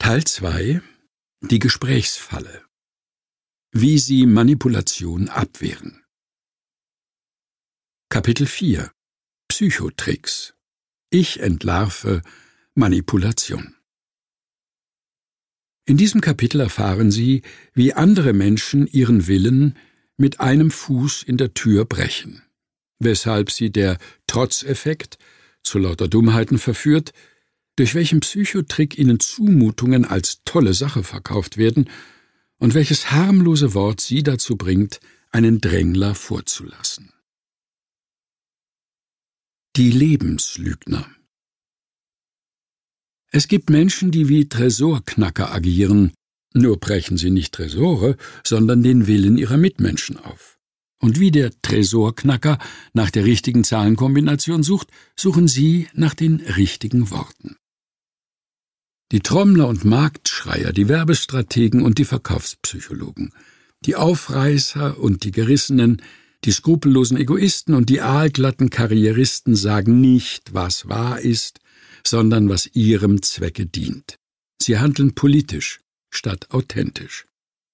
Teil 2: Die Gesprächsfalle. Wie Sie Manipulation abwehren. Kapitel 4: Psychotricks. Ich entlarve Manipulation. In diesem Kapitel erfahren Sie, wie andere Menschen ihren Willen mit einem Fuß in der Tür brechen, weshalb sie der Trotzeffekt zu lauter Dummheiten verführt, durch welchen Psychotrick ihnen Zumutungen als tolle Sache verkauft werden und welches harmlose Wort sie dazu bringt, einen Drängler vorzulassen. Die Lebenslügner. Es gibt Menschen, die wie Tresorknacker agieren, nur brechen sie nicht Tresore, sondern den Willen ihrer Mitmenschen auf. Und wie der Tresorknacker nach der richtigen Zahlenkombination sucht, suchen sie nach den richtigen Worten. Die Trommler und Marktschreier, die Werbestrategen und die Verkaufspsychologen, die Aufreißer und die Gerissenen, die skrupellosen Egoisten und die aalglatten Karrieristen sagen nicht, was wahr ist, sondern was ihrem Zwecke dient. Sie handeln politisch statt authentisch.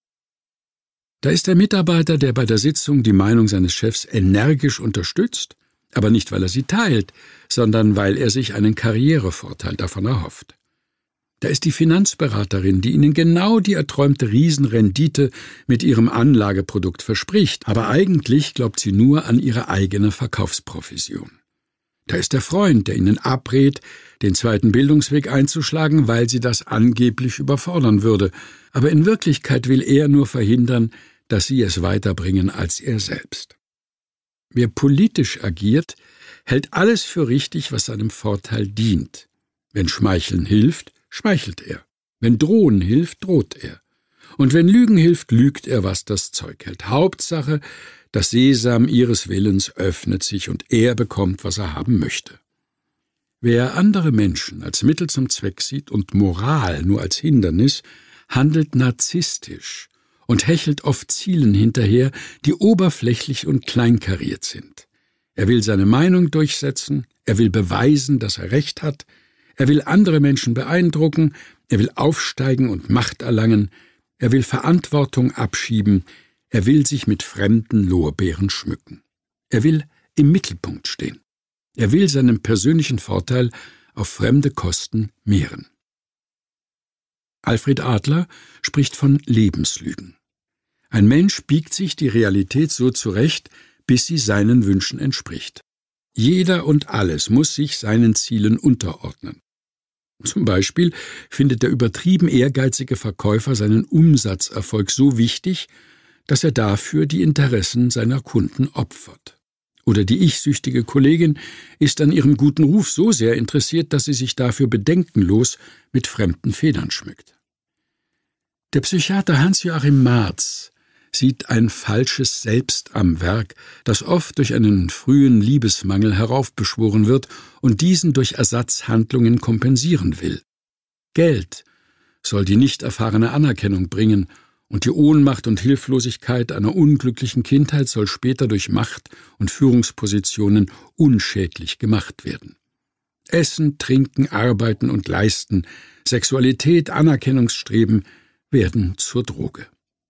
Da ist der Mitarbeiter, der bei der Sitzung die Meinung seines Chefs energisch unterstützt, aber nicht, weil er sie teilt, sondern weil er sich einen Karrierevorteil davon erhofft. Da ist die Finanzberaterin, die Ihnen genau die erträumte Riesenrendite mit ihrem Anlageprodukt verspricht, aber eigentlich glaubt sie nur an ihre eigene Verkaufsprovision. Da ist der Freund, der Ihnen abrät, den zweiten Bildungsweg einzuschlagen, weil sie das angeblich überfordern würde, aber in Wirklichkeit will er nur verhindern, dass Sie es weiterbringen als er selbst. Wer politisch agiert, hält alles für richtig, was seinem Vorteil dient. Wenn Schmeicheln hilft, schmeichelt er. Wenn Drohen hilft, droht er. Und wenn Lügen hilft, lügt er, was das Zeug hält. Hauptsache, das Sesam ihres Willens öffnet sich und er bekommt, was er haben möchte. Wer andere Menschen als Mittel zum Zweck sieht und Moral nur als Hindernis, handelt narzisstisch und hechelt oft Zielen hinterher, die oberflächlich und kleinkariert sind. Er will seine Meinung durchsetzen, er will beweisen, dass er Recht hat, er will andere Menschen beeindrucken, er will aufsteigen und Macht erlangen, er will Verantwortung abschieben, er will sich mit fremden Lorbeeren schmücken. Er will im Mittelpunkt stehen. Er will seinen persönlichen Vorteil auf fremde Kosten mehren. Alfred Adler spricht von Lebenslügen. Ein Mensch biegt sich die Realität so zurecht, bis sie seinen Wünschen entspricht. Jeder und alles muss sich seinen Zielen unterordnen. Zum Beispiel findet der übertrieben ehrgeizige Verkäufer seinen Umsatzerfolg so wichtig, dass er dafür die Interessen seiner Kunden opfert. Oder die ich-süchtige Kollegin ist an ihrem guten Ruf so sehr interessiert, dass sie sich dafür bedenkenlos mit fremden Federn schmückt. Der Psychiater Hans-Joachim Marz sieht ein falsches Selbst am Werk, das oft durch einen frühen Liebesmangel heraufbeschworen wird und diesen durch Ersatzhandlungen kompensieren will. Geld soll die nicht erfahrene Anerkennung bringen, und die Ohnmacht und Hilflosigkeit einer unglücklichen Kindheit soll später durch Macht und Führungspositionen unschädlich gemacht werden. Essen, Trinken, Arbeiten und Leisten, Sexualität, Anerkennungsstreben werden zur Droge.